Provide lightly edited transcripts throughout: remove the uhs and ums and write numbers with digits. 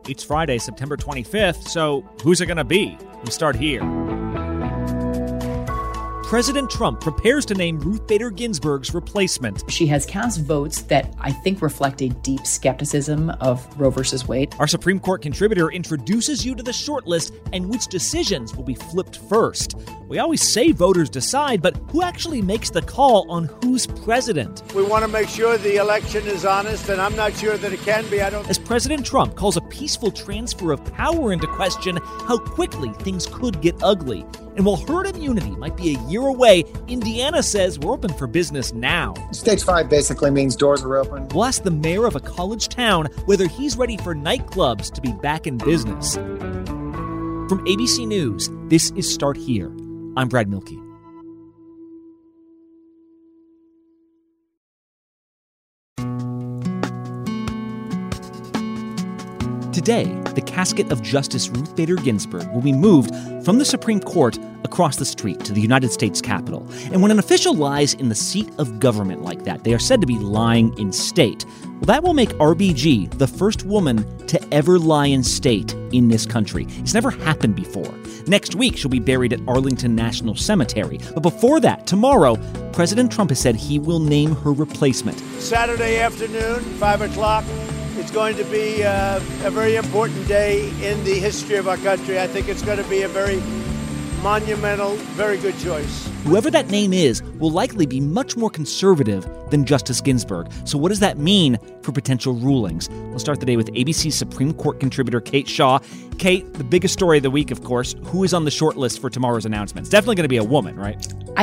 It's Friday, September 25th, so who's it going to be? We start here. President Trump prepares to name Ruth Bader Ginsburg's replacement. She has cast votes that I think reflect a deep skepticism of Roe versus Wade. Our Supreme Court contributor introduces you to the shortlist and which decisions will be flipped first. We always say voters decide, but who actually makes the call on who's president? We want to make sure the election is honest, and I'm not sure that it can be. As President Trump calls a peaceful transfer of power into question, how quickly things could get ugly. And while herd immunity might be a year away, Indiana says we're open for business now. Stage 5 basically means doors are open. We'll ask the mayor of a college town whether he's ready for nightclubs to be back in business. From ABC News, this is Start Here. I'm Brad Milkey. Today, the casket of Justice Ruth Bader Ginsburg will be moved from the Supreme Court across the street to the United States Capitol. And when an official lies in the seat of government like that, they are said to be lying in state. Well, that will make RBG the first woman to ever lie in state in this country. It's never happened before. Next week, she'll be buried at Arlington National Cemetery. But before that, tomorrow, President Trump has said he will name her replacement. Saturday afternoon, 5 o'clock. It's going to be a very important day in the history of our country. I think it's going to be a very monumental, very good choice. Whoever that name is will likely be much more conservative than Justice Ginsburg. So what does that mean for potential rulings? We'll start the day with ABC Supreme Court contributor Kate Shaw. Kate, the biggest story of the week, of course, who is on the short list for tomorrow's announcements? Definitely going to be a woman, right?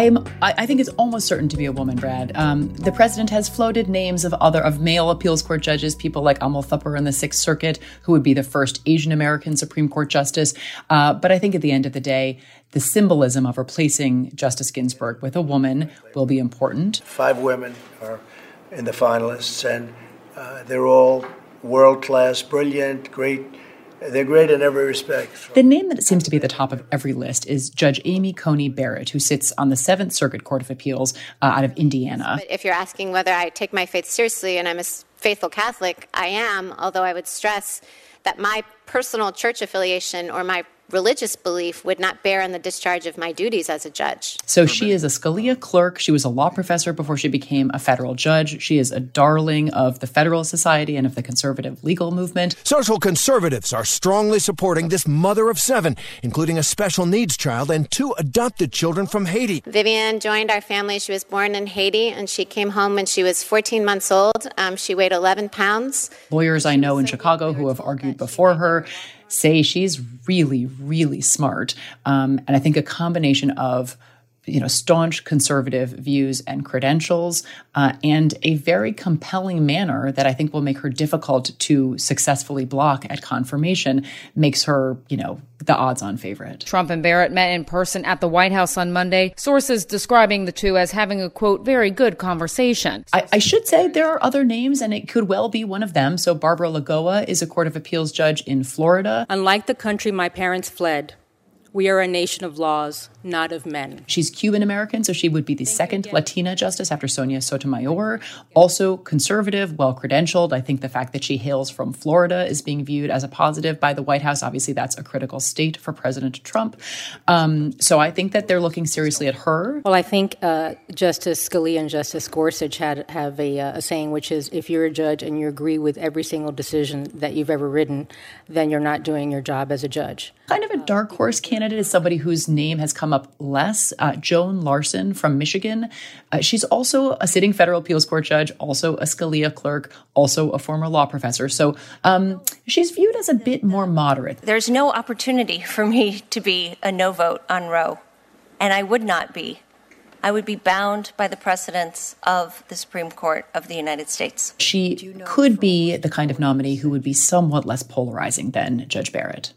I think it's almost certain to be a woman, Brad. The president has floated names of male appeals court judges, people like Amal Thupper in the Sixth Circuit, who would be the first Asian American Supreme Court justice. But I think at the end of the day, the symbolism of replacing Justice Ginsburg with a woman will be important. 5 women are in the finalists, and they're all world-class, brilliant, great. They're great in every respect. The name that seems to be at the top of every list is Judge Amy Coney Barrett, who sits on the Seventh Circuit Court of Appeals out of Indiana. But if you're asking whether I take my faith seriously, and I'm a faithful Catholic, I am, although I would stress that my personal church affiliation or my religious belief would not bear on the discharge of my duties as a judge. So she is a Scalia clerk. She was a law professor before she became a federal judge. She is a darling of the Federalist Society and of the conservative legal movement. Social conservatives are strongly supporting this mother of 7, including a special needs child and 2 adopted children from Haiti. Vivian joined our family. She was born in Haiti, and she came home when she was 14 months old. She weighed 11 pounds. Lawyers I know in Chicago who have argued before her say she's really, really smart. And I think a combination of, staunch conservative views and credentials and a very compelling manner that I think will make her difficult to successfully block at confirmation makes her, the odds-on favorite. Trump and Barrett met in person at the White House on Monday, sources describing the two as having a, quote, very good conversation. I should say there are other names, and it could well be one of them. So Barbara Lagoa is a Court of Appeals judge in Florida. Unlike the country my parents fled, we are a nation of laws, not of men. She's Cuban-American, so she would be the second Latina justice after Sonia Sotomayor. Also conservative, well-credentialed. I think the fact that she hails from Florida is being viewed as a positive by the White House. Obviously, that's a critical state for President Trump. So I think that they're looking seriously at her. Well, I think Justice Scalia and Justice Gorsuch have a saying, which is, if you're a judge and you agree with every single decision that you've ever written, then you're not doing your job as a judge. Kind of a dark horse candidate is somebody whose name has come up less, Joan Larson from Michigan. She's also a sitting federal appeals court judge, also a Scalia clerk, also a former law professor. So she's viewed as a bit more moderate. There's no opportunity for me to be a no vote on Roe, and I would not be. I would be bound by the precedents of the Supreme Court of the United States. She could be the kind of nominee who would be somewhat less polarizing than Judge Barrett.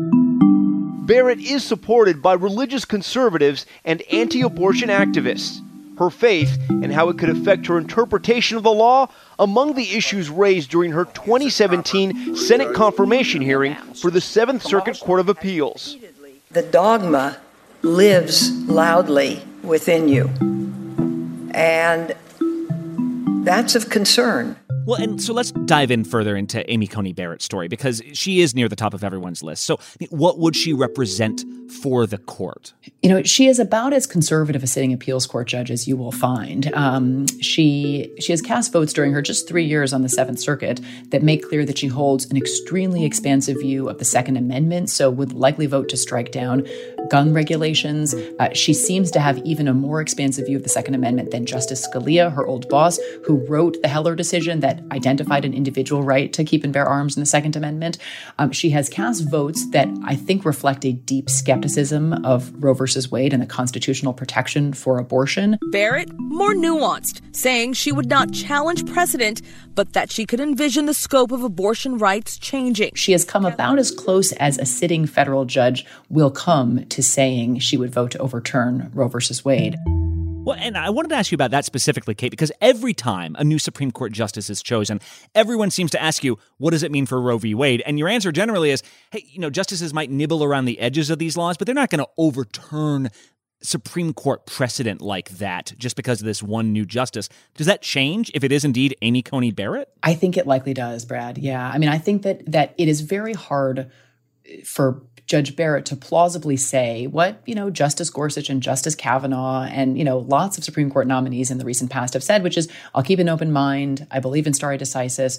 Barrett is supported by religious conservatives and anti-abortion activists. Her faith and how it could affect her interpretation of the law among the issues raised during her 2017 Senate confirmation hearing for the Seventh Circuit Court of Appeals. The dogma lives loudly within you, and that's of concern. Well, and so let's dive in further into Amy Coney Barrett's story, because she is near the top of everyone's list. So what would she represent for the court? She is about as conservative a sitting appeals court judge as you will find. She has cast votes during her just 3 years on the Seventh Circuit that make clear that she holds an extremely expansive view of the Second Amendment, so would likely vote to strike down gun regulations. She seems to have even a more expansive view of the Second Amendment than Justice Scalia, her old boss, who wrote the Heller decision that identified an individual right to keep and bear arms in the Second Amendment. She has cast votes that I think reflect a deep skepticism of Roe versus Wade and the constitutional protection for abortion. Barrett, more nuanced, saying she would not challenge precedent, but that she could envision the scope of abortion rights changing. She has come about as close as a sitting federal judge will come to saying she would vote to overturn Roe versus Wade. Well, and I wanted to ask you about that specifically, Kate, because every time a new Supreme Court justice is chosen, everyone seems to ask you, what does it mean for Roe v. Wade? And your answer generally is, hey, justices might nibble around the edges of these laws, but they're not going to overturn Supreme Court precedent like that just because of this one new justice. Does that change if it is indeed Amy Coney Barrett? I think it likely does, Brad. Yeah. I mean, I think that it is very hard for Judge Barrett to plausibly say what, Justice Gorsuch and Justice Kavanaugh and, lots of Supreme Court nominees in the recent past have said, which is, I'll keep an open mind. I believe in stare decisis.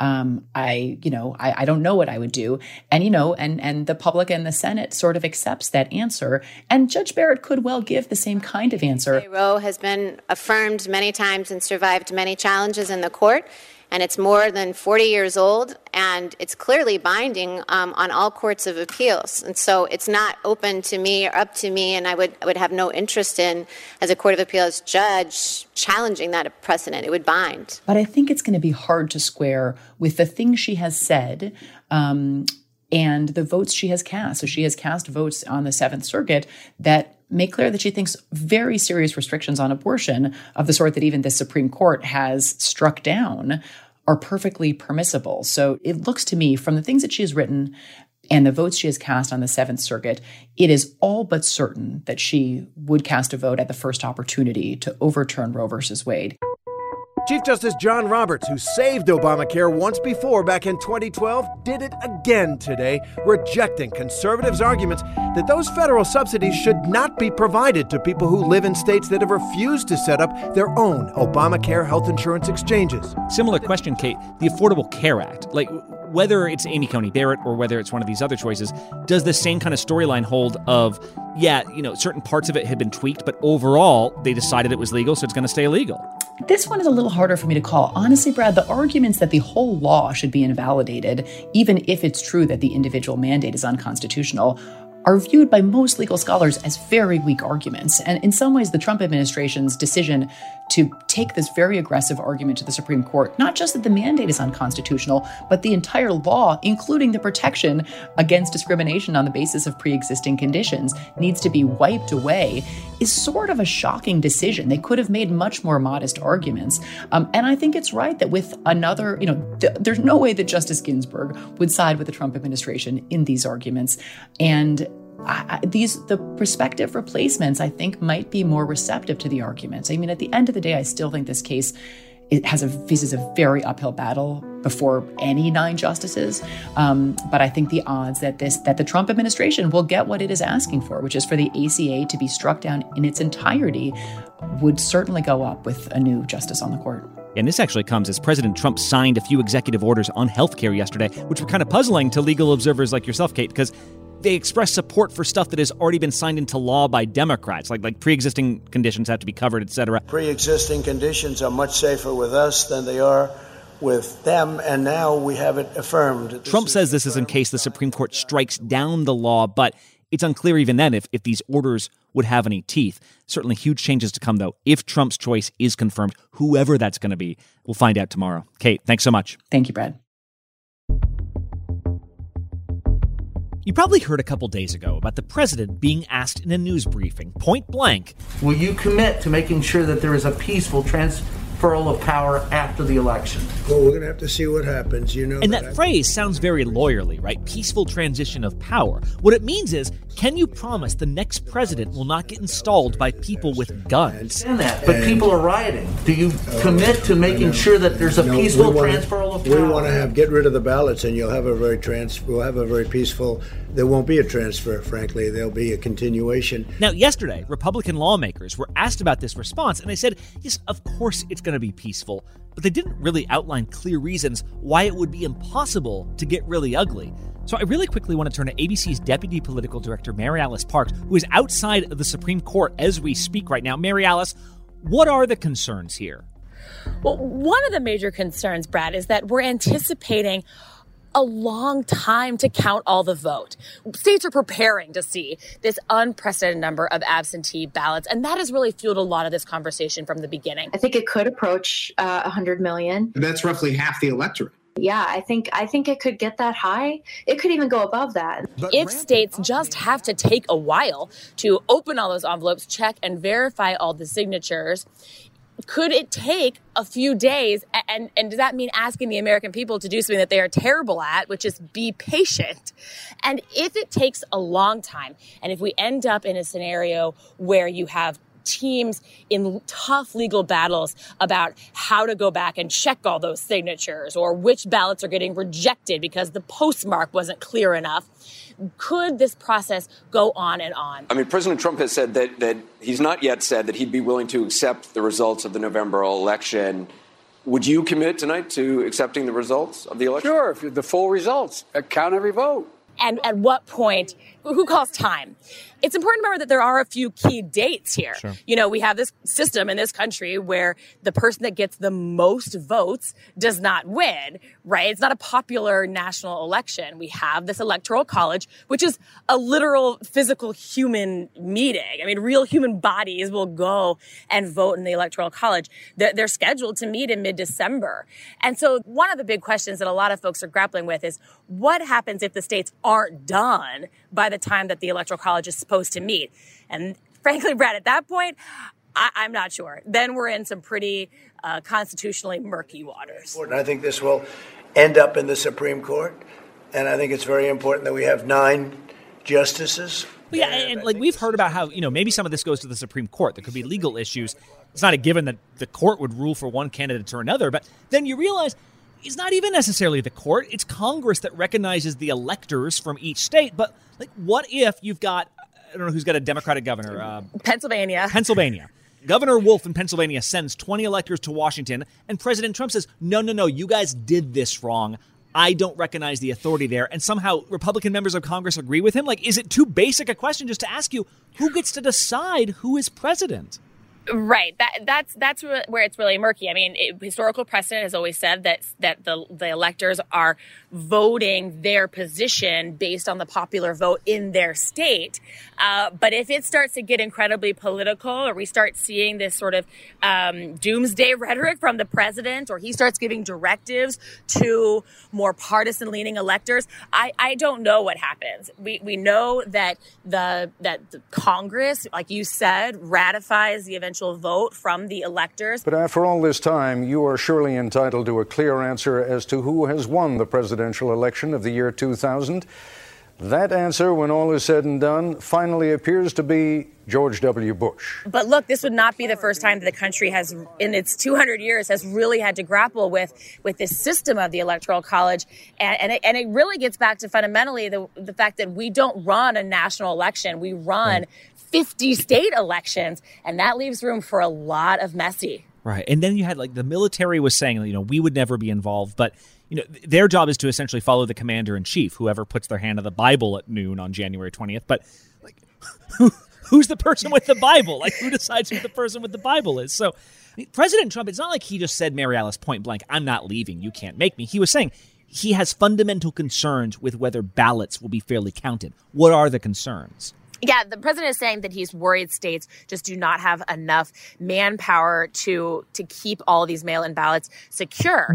I don't know what I would do. And, and the public and the Senate sort of accepts that answer. And Judge Barrett could well give the same kind of answer. Roe has been affirmed many times and survived many challenges in the court. And it's more than 40 years old, and it's clearly binding on all courts of appeals. And so it's not open to me or up to me, and I would have no interest in, as a Court of Appeals judge, challenging that precedent. It would bind. But I think it's going to be hard to square with the things she has said and the votes she has cast. So she has cast votes on the Seventh Circuit that make clear that she thinks very serious restrictions on abortion of the sort that even the Supreme Court has struck down are perfectly permissible. So it looks to me, from the things that she has written and the votes she has cast on the Seventh Circuit, it is all but certain that she would cast a vote at the first opportunity to overturn Roe versus Wade. Chief Justice John Roberts, who saved Obamacare once before back in 2012, did it again today, rejecting conservatives' arguments that those federal subsidies should not be provided to people who live in states that have refused to set up their own Obamacare health insurance exchanges. Similar question, Kate. The Affordable Care Act, whether it's Amy Coney Barrett or whether it's one of these other choices, does the same kind of storyline hold of, certain parts of it had been tweaked, but overall they decided it was legal, so it's going to stay illegal? This one is a little harder for me to call. Honestly, Brad, the arguments that the whole law should be invalidated, even if it's true that the individual mandate is unconstitutional, are viewed by most legal scholars as very weak arguments. And in some ways, the Trump administration's decision to take this very aggressive argument to the Supreme Court, not just that the mandate is unconstitutional, but the entire law, including the protection against discrimination on the basis of pre-existing conditions, needs to be wiped away, is sort of a shocking decision. They could have made much more modest arguments. And I think it's right that with another, there's no way that Justice Ginsburg would side with the Trump administration in these arguments. And the prospective replacements, I think, might be more receptive to the arguments. I mean, at the end of the day, I still think this case faces a very uphill battle before any 9 justices. But I think the odds that the Trump administration will get what it is asking for, which is for the ACA to be struck down in its entirety, would certainly go up with a new justice on the court. And this actually comes as President Trump signed a few executive orders on healthcare yesterday, which were kind of puzzling to legal observers like yourself, Kate, because they express support for stuff that has already been signed into law by Democrats, like pre-existing conditions have to be covered, et cetera. Pre-existing conditions are much safer with us than they are with them, and now we have it affirmed. Trump says this is in case the Supreme Court strikes down the law, but it's unclear even then if these orders would have any teeth. Certainly huge changes to come, though, if Trump's choice is confirmed, whoever that's going to be. We'll find out tomorrow. Kate, thanks so much. Thank you, Brad. You probably heard a couple days ago about the president being asked in a news briefing, point blank, will you commit to making sure that there is a peaceful transfer of power after the election? Well, we're going to have to see what happens, And that phrase sounds very lawyerly, right? Peaceful transition of power. What it means is, can you promise the next president will not get installed by people with guns? But people are rioting. Do you commit to making sure that there's a peaceful transfer of power? We want to get rid of the ballots, and we'll have a very peaceful. There won't be a transfer, frankly. There'll be a continuation. Now, yesterday, Republican lawmakers were asked about this response, and they said, yes, of course it's going to be peaceful, but they didn't really outline clear reasons why it would be impossible to get really ugly. So I really quickly want to turn to ABC's Deputy Political Director, Mary Alice Parks, who is outside of the Supreme Court as we speak right now. Mary Alice, what are the concerns here? Well, one of the major concerns, Brad, is that we're anticipating a long time to count all the vote. States are preparing to see this unprecedented number of absentee ballots, and that has really fueled a lot of this conversation from the beginning. I think it could approach 100 million. That's roughly half the electorate. Yeah, I think it could get that high. It could even go above that. If states just have to take a while to open all those envelopes, check and verify all the signatures, could it take a few days? And does that mean asking the American people to do something that they are terrible at, which is be patient? And if it takes a long time, and if we end up in a scenario where you have teams in tough legal battles about how to go back and check all those signatures or which ballots are getting rejected because the postmark wasn't clear enough, could this process go on and on? I mean, President Trump has said that he's not yet said that he'd be willing to accept the results of the November election. Would you commit tonight to accepting the results of the election? Sure, the full results. Count every vote. And at what point, who calls time? It's important to remember that there are a few key dates here. Sure. You know, we have this system in this country where the person that gets the most votes does not win, right? It's not a popular national election. We have this electoral college, which is a literal physical human meeting. I mean, real human bodies will go and vote in the electoral college. They're scheduled to meet in mid-December. And so one of the big questions that a lot of folks are grappling with is what happens if the states aren't done by the time that the electoral college is supposed to meet? And frankly, Brad, at that point, I'm not sure. Then we're in some pretty constitutionally murky waters. I think this will end up in the Supreme Court, and I think it's very important that we have 9 justices. Yeah, and like we've heard about how, you know, maybe some of this goes to the Supreme Court. There could be legal issues. It's not a given that the court would rule for one candidate or another, but then you realize it's not even necessarily the court. It's Congress that recognizes the electors from each state. But like, what if you've got, I don't know who's got a Democratic governor. Pennsylvania. Governor Wolf in Pennsylvania sends 20 electors to Washington, and President Trump says, no, you guys did this wrong. I don't recognize the authority there. And somehow Republican members of Congress agree with him. Like, is it too basic a question just to ask you, who gets to decide who is president? Right. That's where it's really murky. I mean, historical precedent has always said that the electors are voting their position based on the popular vote in their state. But if it starts to get incredibly political, or we start seeing this sort of doomsday rhetoric from the president, or he starts giving directives to more partisan-leaning electors, I don't know what happens. We know that the Congress, like you said, ratifies the eventual vote from the electors. But after all this time, you are surely entitled to a clear answer as to who has won the presidential election of the year 2000. That answer, when all is said and done, finally appears to be George W. Bush. But look, this would not be the first time that the country has, in its 200 years, has really had to grapple with this system of the Electoral College. And it really gets back to fundamentally the fact that we don't run a national election. We run 50 state elections, and that leaves room for a lot of messy. Right. And then you had, like, the military was saying, you know, we would never be involved, but you know, their job is to essentially follow the commander-in-chief, whoever puts their hand on the Bible at noon on January 20th. But like, who's the person with the Bible? Like, who decides who the person with the Bible is? So, I mean, President Trump, it's not like he just said, Mary Alice, point blank, I'm not leaving. You can't make me. He was saying he has fundamental concerns with whether ballots will be fairly counted. What are the concerns? Yeah, the president is saying that he's worried states just do not have enough manpower to keep all of these mail-in ballots secure.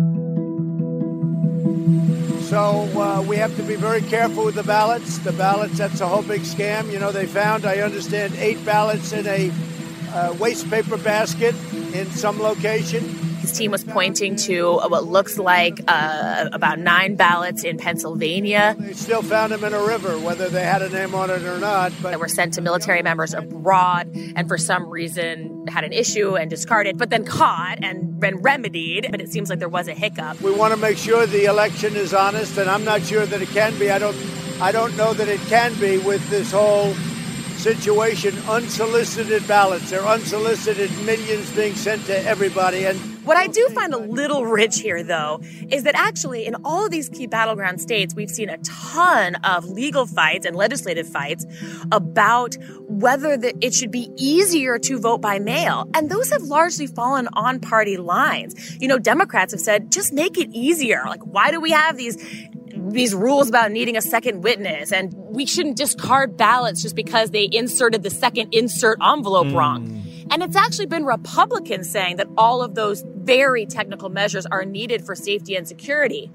So we have to be very careful with the ballots. The ballots, that's a whole big scam. You know, they found, I understand, 8 ballots in a waste paper basket in some location. team was pointing to what looks like about 9 ballots in Pennsylvania. They still found them in a river, whether they had a name on it or not. But that were sent to military members abroad and for some reason had an issue and discarded, but then caught and been remedied. But it seems like there was a hiccup. We want to make sure the election is honest, and I'm not sure that it can be. I don't know that it can be with this whole situation. Unsolicited ballots. They're unsolicited, millions being sent to everybody. And what I do find a little rich here, though, is that actually in all of these key battleground states, we've seen a ton of legal fights and legislative fights about whether it should be easier to vote by mail. And those have largely fallen on party lines. You know, Democrats have said, just make it easier. Like, why do we have these rules about needing a second witness, and we shouldn't discard ballots just because they inserted the second insert envelope wrong. And it's actually been Republicans saying that all of those very technical measures are needed for safety and security.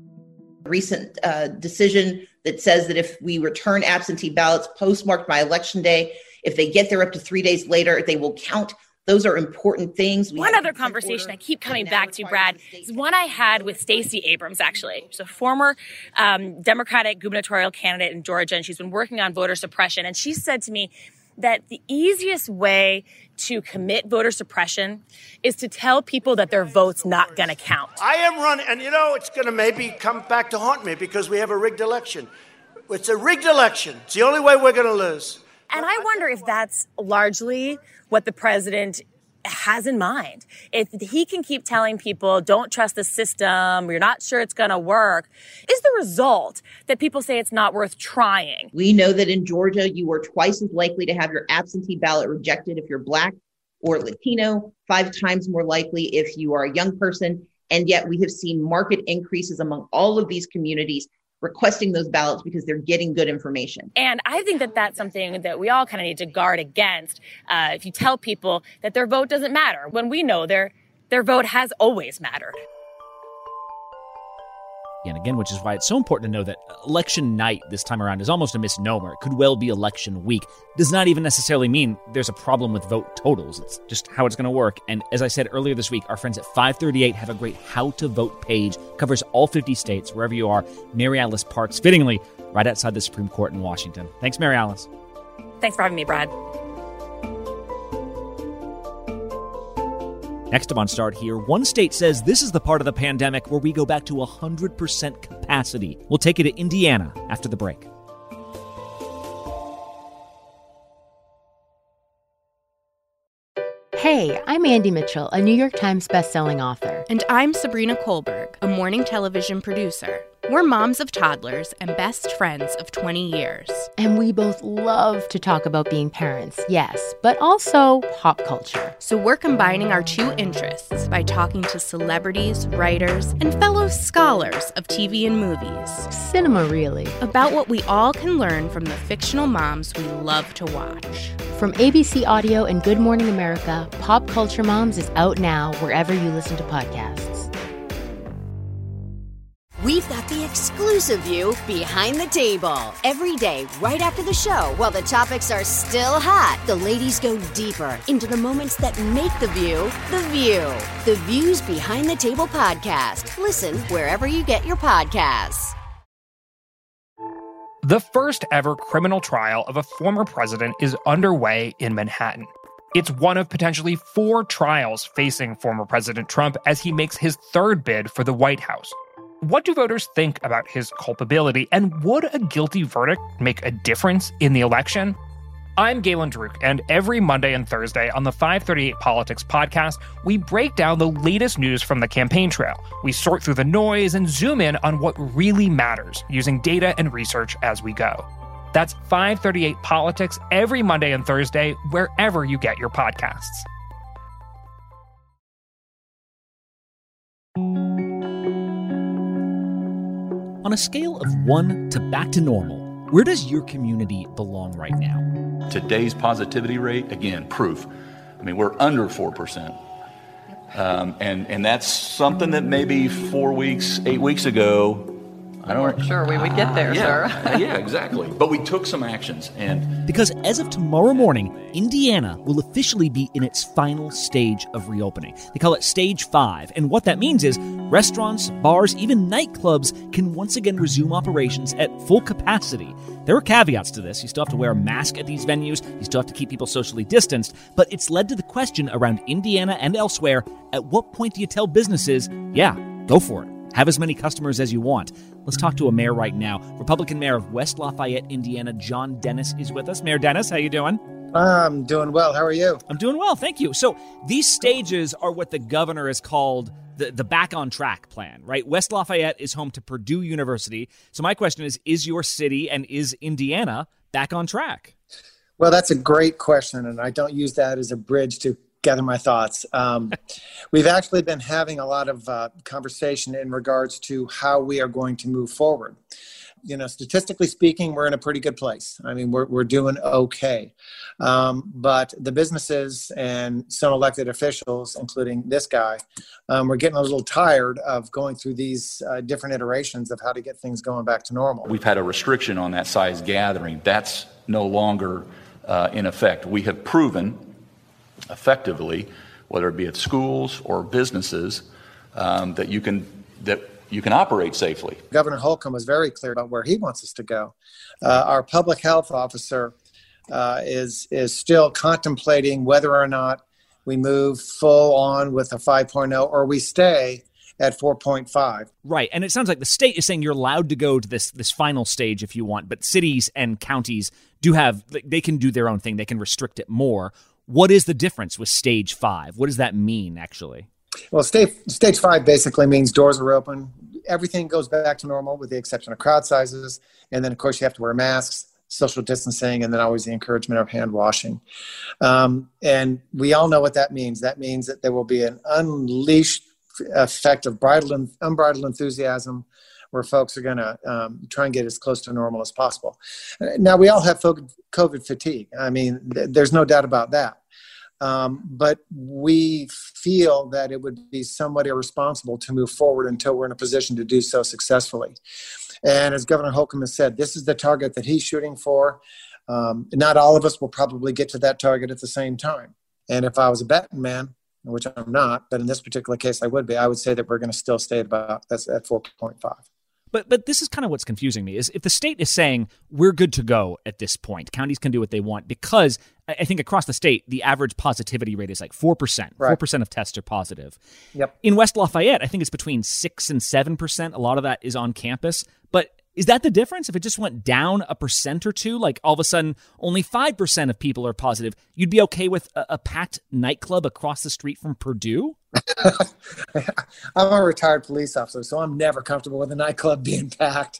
Recent decision that says that if we return absentee ballots postmarked by Election Day, if they get there up to 3 days later, they will count. Those are important things. One other conversation I keep coming back to, Brad, is one I had with Stacey Abrams, actually. She's a former Democratic gubernatorial candidate in Georgia, and she's been working on voter suppression. And she said to me that the easiest way to commit voter suppression is to tell people that their vote's not going to count. I am running, and it's going to maybe come back to haunt me because we have a rigged election. It's a rigged election. It's the only way we're going to lose. And I wonder if that's largely what the president has in mind. If he can keep telling people, don't trust the system, you're not sure it's going to work, is the result that people say it's not worth trying. We know that in Georgia, you are twice as likely to have your absentee ballot rejected if you're Black or Latino, 5 times more likely if you are a young person. And yet we have seen marked increases among all of these communities requesting those ballots because they're getting good information. And I think that that's something that we all kind of need to guard against. If you tell people that their vote doesn't matter, when we know their vote has always mattered. And again, which is why it's so important to know that election night this time around is almost a misnomer. It could well be election week. Does not even necessarily mean there's a problem with vote totals. It's just how it's going to work. And as I said earlier this week, our friends at 538 have a great How to Vote page. Covers all 50 states, wherever you are. Mary Alice parks, fittingly, right outside the Supreme Court in Washington. Thanks, Mary Alice. Thanks for having me, Brad. Next up on Start Here, one state says this is the part of the pandemic where we go back to 100% capacity. We'll take you to Indiana after the break. Hey, I'm Andy Mitchell, a New York Times bestselling author. And I'm Sabrina Kohlberg, a morning television producer. We're moms of toddlers and best friends of 20 years. And we both love to talk about being parents, yes, but also pop culture. So we're combining our 2 interests by talking to celebrities, writers, and fellow scholars of TV and movies. Cinema, really. About what we all can learn from the fictional moms we love to watch. From ABC Audio and Good Morning America, Pop Culture Moms is out now wherever you listen to podcasts. We've got the exclusive view behind the table. Every day, right after the show, while the topics are still hot, the ladies go deeper into the moments that make The View The View. The Views Behind the Table podcast. Listen wherever you get your podcasts. The first ever criminal trial of a former president is underway in Manhattan. It's one of potentially 4 trials facing former President Trump as he makes his 3rd bid for the White House. What do voters think about his culpability, and would a guilty verdict make a difference in the election? I'm Galen Druk, and every Monday and Thursday on the 538 Politics podcast, we break down the latest news from the campaign trail. We sort through the noise and zoom in on what really matters, using data and research as we go. That's 538 Politics every Monday and Thursday, wherever you get your podcasts. On a scale of 1 to back to normal, where does your community belong right now? Today's positivity rate, again, proof. I mean, we're under 4%. And that's something that maybe 4 weeks, 8 weeks ago, We weren't sure we would get there, sir. Yeah, exactly. But we took some actions. And because as of tomorrow morning, Indiana will officially be in its final stage of reopening. They call it Stage 5. And what that means is restaurants, bars, even nightclubs can once again resume operations at full capacity. There are caveats to this. You still have to wear a mask at these venues. You still have to keep people socially distanced. But it's led to the question around Indiana and elsewhere, at what point do you tell businesses, yeah, go for it. Have as many customers as you want. Let's talk to a mayor right now. Republican Mayor of West Lafayette, Indiana, John Dennis is with us. Mayor Dennis, how you doing? I'm doing well. How are you? I'm doing well, thank you. So these stages are what the governor has called the back on track plan, right? West Lafayette is home to Purdue University. So my question is your city and is Indiana back on track? Well, that's a great question, and I don't use that as a bridge to gather my thoughts. We've actually been having a lot of conversation in regards to how we are going to move forward. You know, statistically speaking, we're in a pretty good place. I mean, we're doing okay. But the businesses and some elected officials, including this guy, we're getting a little tired of going through these different iterations of how to get things going back to normal. we've had a restriction on that size gathering. That's no longer in effect. We have proven effectively, whether it be at schools or businesses, that you can operate safely. Governor Holcomb was very clear about where he wants us to go. Our public health officer is still contemplating whether or not we move full on with a 5.0 or we stay at 4.5. Right. And it sounds like the state is saying you're allowed to go to this final stage if you want, but cities and counties they can do their own thing. They can restrict it more. What is the difference with Stage 5? What does that mean, actually? Well, stage 5 basically means doors are open. Everything goes back to normal with the exception of crowd sizes. And then, of course, you have to wear masks, social distancing, and then always the encouragement of hand washing. And we all know what that means. That means that there will be an unleashed effect of unbridled enthusiasm where folks are going to try and get as close to normal as possible. Now, we all have COVID fatigue. I mean, there's no doubt about that. But we feel that it would be somewhat irresponsible to move forward until we're in a position to do so successfully. And as Governor Holcomb has said, this is the target that he's shooting for. Not all of us will probably get to that target at the same time. And if I was a betting man, which I'm not, but in this particular case I would be, I would say that we're going to still stay at 4.5. But this is kind of what's confusing me, is if the state is saying we're good to go at this point, counties can do what they want, because I think across the state, the average positivity rate is like 4%. Right. 4% of tests are positive. Yep. In West Lafayette, I think it's between 6 and 7%. A lot of that is on campus. But is that the difference? If it just went down 1% or 2%, like all of a sudden only 5% of people are positive, you'd be okay with a packed nightclub across the street from Purdue? I'm a retired police officer, so I'm never comfortable with a nightclub being packed.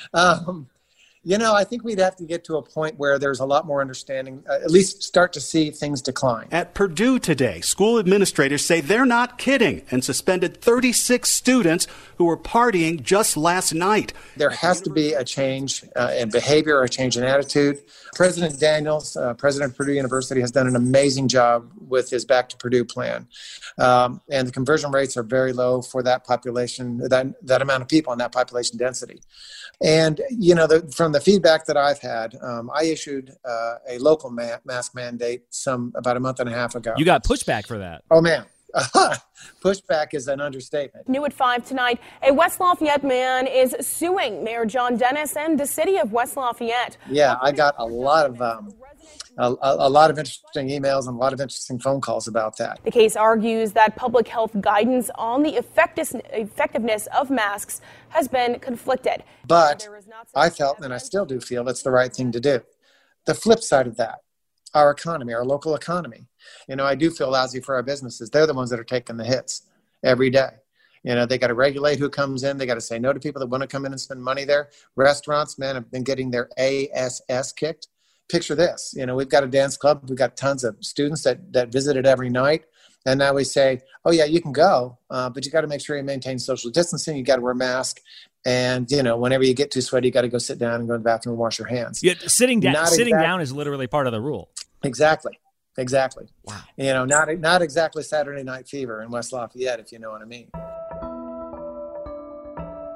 I think we'd have to get to a point where there's a lot more understanding, at least start to see things decline. At Purdue today, school administrators say they're not kidding and suspended 36 students who were partying just last night. There has to be a change in behavior, a change in attitude. President Daniels, president of Purdue University, has done an amazing job with his Back to Purdue plan. And the conversion rates are very low for that population, that amount of people in that population density. And, from the feedback that I've had, I issued a local mask mandate about a month and a half ago. You got pushback for that. Oh, man. Pushback is an understatement. New at 5 tonight, a West Lafayette man is suing Mayor John Dennis and the city of West Lafayette. Yeah, I got a lot of interesting emails and a lot of interesting phone calls about that. The case argues that public health guidance on the effectiveness of masks has been conflicted. But I felt, and I still do feel, it's the right thing to do. The flip side of that, our economy, our local economy. I do feel lousy for our businesses. They're the ones that are taking the hits every day. They got to regulate who comes in. They got to say no to people that want to come in and spend money there. Restaurants, man, have been getting their ASS kicked. Picture this. We've got a dance club. We've got tons of students that visit it every night. And now we say, oh, yeah, you can go, but you got to make sure you maintain social distancing. You got to wear a mask. And, whenever you get too sweaty, you got to go sit down and go to the bathroom and wash your hands. Yeah, sitting down is literally part of the rule. Exactly. Wow. Not exactly Saturday Night Fever in West Lafayette, if you know what I mean.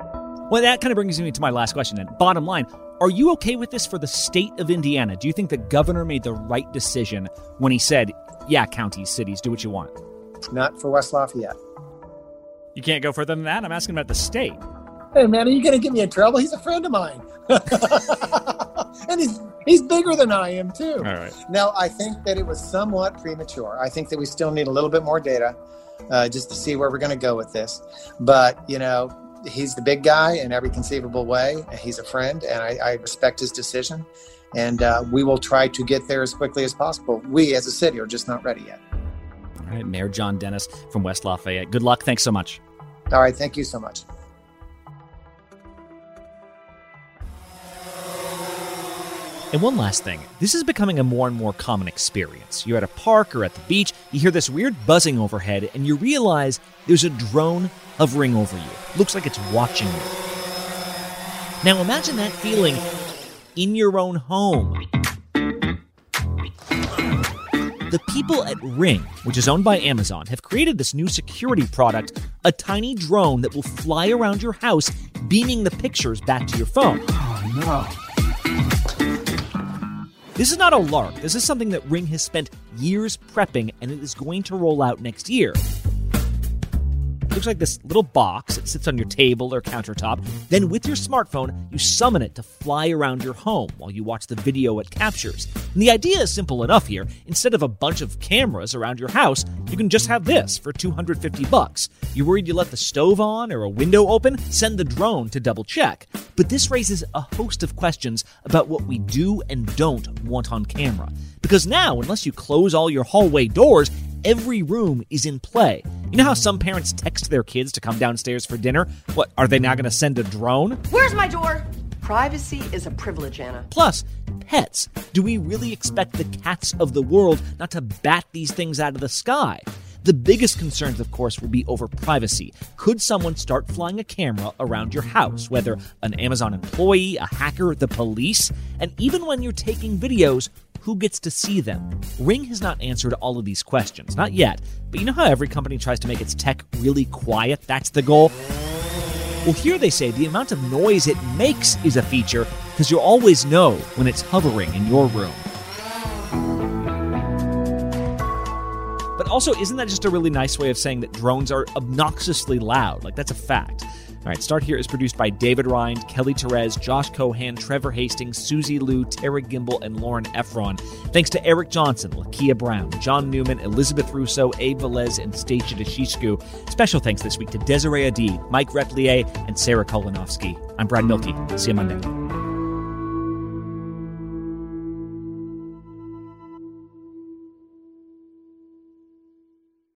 Well, that kind of brings me to my last question then. Bottom line, are you okay with this for the state of Indiana? Do you think the governor made the right decision when he said, yeah, counties, cities, do what you want? Not for West Lafayette. You can't go further than that? I'm asking about the state. Hey, man, are you going to get me in trouble? He's a friend of mine. And he's bigger than I am, too. All right. Now, I think that it was somewhat premature. I think that we still need a little bit more data just to see where we're going to go with this. But, he's the big guy in every conceivable way. He's a friend, and I respect his decision. And we will try to get there as quickly as possible. We, as a city, are just not ready yet. All right, Mayor John Dennis from West Lafayette. Good luck. Thanks so much. All right, thank you so much. And one last thing, this is becoming a more and more common experience. You're at a park or at the beach, you hear this weird buzzing overhead, and you realize there's a drone hovering over you. Looks like it's watching you. Now imagine that feeling in your own home. The people at Ring, which is owned by Amazon, have created this new security product, a tiny drone that will fly around your house, beaming the pictures back to your phone. Oh, no. This is not a lark. This is something that Ring has spent years prepping, and it is going to roll out next year. It looks like this little box. It sits on your table or countertop. Then with your smartphone, you summon it to fly around your home while you watch the video it captures. And the idea is simple enough here. Instead of a bunch of cameras around your house, you can just have this for $250. You're worried you left the stove on or a window open? Send the drone to double check. But this raises a host of questions about what we do and don't want on camera. Because now, unless you close all your hallway doors, every room is in play. You know how some parents text their kids to come downstairs for dinner? What, are they now going to send a drone? Where's my door? Privacy is a privilege, Anna. Plus, pets. Do we really expect the cats of the world not to bat these things out of the sky? The biggest concerns, of course, will be over privacy. Could someone start flying a camera around your house, whether an Amazon employee, a hacker, the police? And even when you're taking videos, who gets to see them? Ring has not answered all of these questions, not yet. But you know how every company tries to make its tech really quiet? That's the goal? Well, here they say the amount of noise it makes is a feature, because you'll always know when it's hovering in your room. But also, isn't that just a really nice way of saying that drones are obnoxiously loud? Like, that's a fact. All right, Start Here is produced by David Rind, Kelly Therese, Josh Cohan, Trevor Hastings, Susie Liu, Tara Gimbel, and Lauren Efron. Thanks to Eric Johnson, Lakia Brown, John Newman, Elizabeth Russo, Abe Velez, and Stacia Deshishku. Special thanks this week to Desiree Adi, Mike Replier, and Sarah Kolonovsky. I'm Brad Milkey. See you Monday.